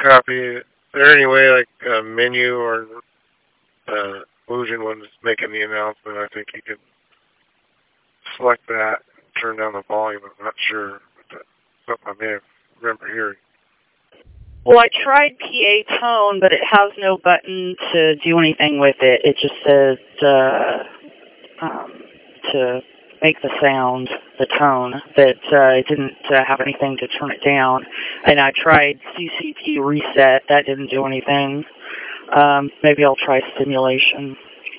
copy. Is there any way, like a menu or Illusion was making the announcement? I think you could select that, turn down the volume. I'm not sure, but that's something I may have remember hearing. Well, I tried PA tone, but it has no button to do anything with it. It just says to make the sound, the tone, but it didn't have anything to turn it down. And I tried CCP reset. That didn't do anything. Maybe I'll try stimulation.